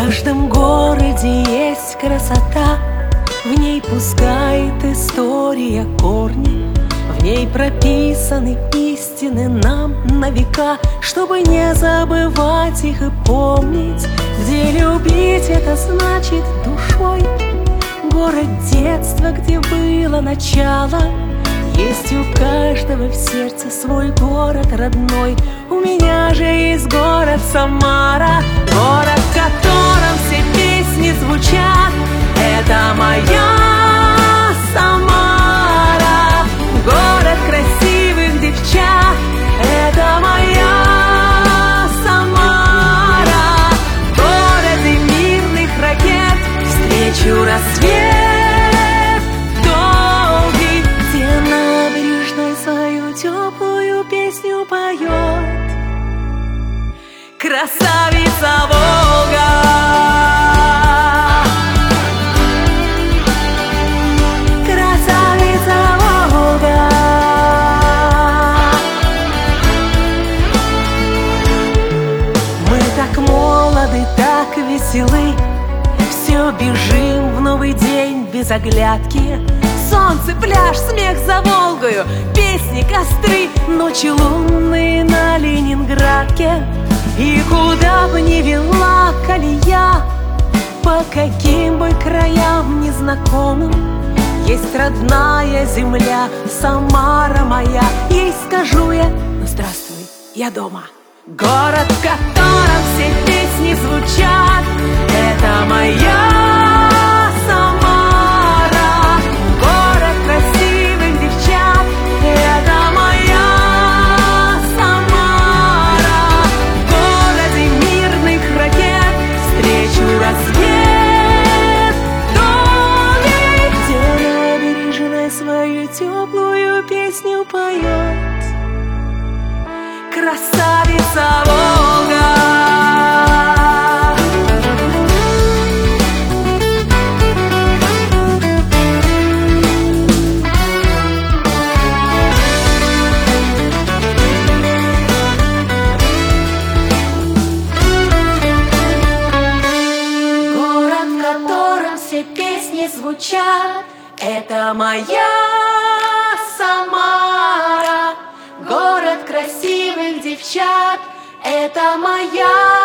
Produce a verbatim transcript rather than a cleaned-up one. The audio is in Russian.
каждом городе есть красота, в ней пускает история корни, в ней прописаны истины нам на века, чтобы не забывать их и помнить. Где любить — это значит душой. Город детства, где было начало. Есть у каждого в сердце свой город родной. У меня же есть город Самара, город, в котором все песни звучат. Это моя Самара, город красивых девчат. Это моя Самара, город и мирных ракет. Встречу рассвет долгий, где набережной свою теплую песню поет красавица Волга. Красавица Волга. Мы так молоды, так веселы, все бежим в новый день без оглядки. Солнце, пляж, смех за Волгою, песни, костры, ночи лунные на Ленинградке. И куда бы ни вела колея, по каким бы краям незнакомым, есть родная земля, Самара моя. Ей скажу я: ну здравствуй, я дома. Город, в котором все песни звучат. Это моя Самара, город красивых девчат. Это моя Самара, город и мирных ракет. Встречу рассвет долгий, где набережной свою теплую песню поет красавица Волга. Город, в котором все песни звучат. Это моя Самара, город красивых девчат. Это моя